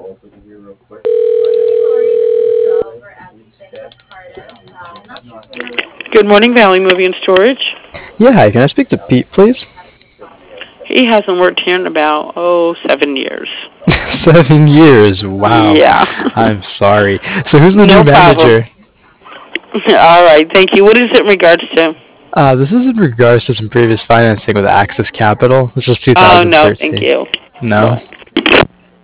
Good morning, Valley Moving and Storage. Yeah, hi. Can I speak to Pete, please? He hasn't worked here in about 7 years. 7 years. Wow. Yeah. I'm sorry. So who's the new No problem. manager? All right, thank you. What is it in regards to? This is in regards to some previous financing with Access Capital. This was Oh, no, thank 2013. you. No? Bye.